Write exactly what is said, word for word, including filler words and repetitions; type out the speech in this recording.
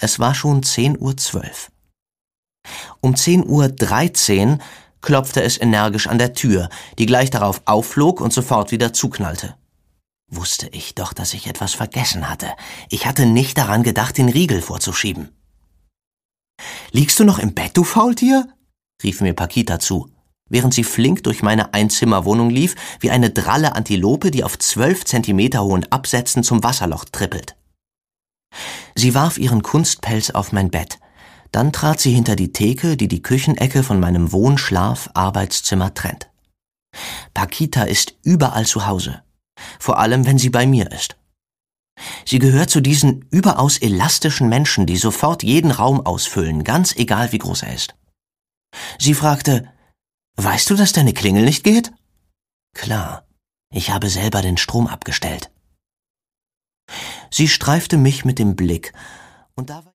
Es war schon zehn Uhr zwölf. Um zehn Uhr dreizehn klopfte es energisch an der Tür, die gleich darauf aufflog und sofort wieder zuknallte. Wusste ich doch, dass ich etwas vergessen hatte. Ich hatte nicht daran gedacht, den Riegel vorzuschieben. »Liegst du noch im Bett, du Faultier?« rief mir Pakita zu, während sie flink durch meine Einzimmerwohnung lief, wie eine dralle Antilope, die auf zwölf Zentimeter hohen Absätzen zum Wasserloch trippelt. Sie warf ihren Kunstpelz auf mein Bett. Dann trat sie hinter die Theke, die die Küchenecke von meinem Wohn-Schlaf-Arbeitszimmer trennt. Pakita ist überall zu Hause, vor allem wenn sie bei mir ist. Sie gehört zu diesen überaus elastischen Menschen, die sofort jeden Raum ausfüllen, ganz egal wie groß er ist. Sie fragte, »Weißt du, dass deine Klingel nicht geht?« »Klar, ich habe selber den Strom abgestellt.« Sie streifte mich mit dem Blick, und da war